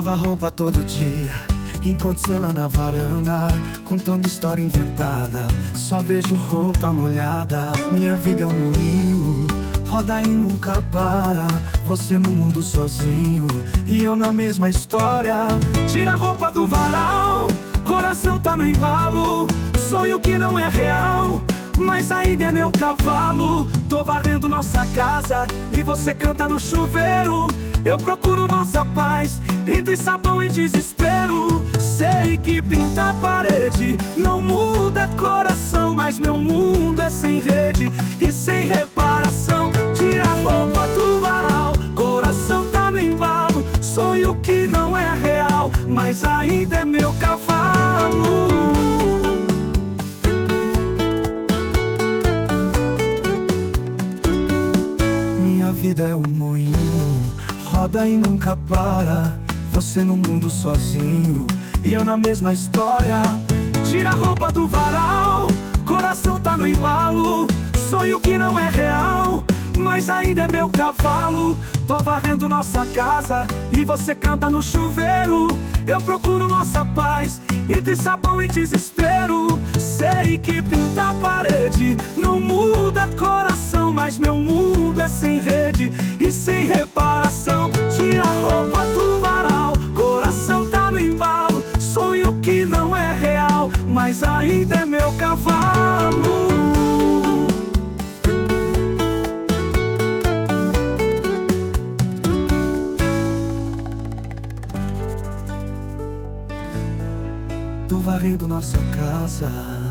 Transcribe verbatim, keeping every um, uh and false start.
lava roupa todo dia, encontro ela na varanda, contando história inventada. Só vejo roupa molhada. Minha vida é um moinho, roda e nunca para. Você no mundo sozinho e eu na mesma história. Tira a roupa do varal, coração tá no embalo. Sonho que não é real, mas ainda é meu cavalo. Tô varrendo nossa casa e você canta no chuveiro. Eu procuro nossa paz entre sabão e desespero. Sei que pintar a parede não muda coração, mas meu mundo é sem rede e sem reparação. Tira a roupa do varal, coração tá no embalo. Sonho que não é real, mas ainda é meu cavalo. Minha vida é um moinho, roda e nunca para. Você no mundo sozinho e eu na mesma história. Tira a roupa do varal, coração tá no embalo. Sonho que não é real, mas ainda é meu cavalo. Tô varrendo nossa casa e você canta no chuveiro. Eu procuro nossa paz entre sabão e desespero. Sei que pintar a parede não muda coração, mas meu mundo é sem rede e sem reparação. Tira a roupa do varal, coração tá no embalo. Sonho que não é real, mas ainda é meu cavalo. Tô varrendo nossa casa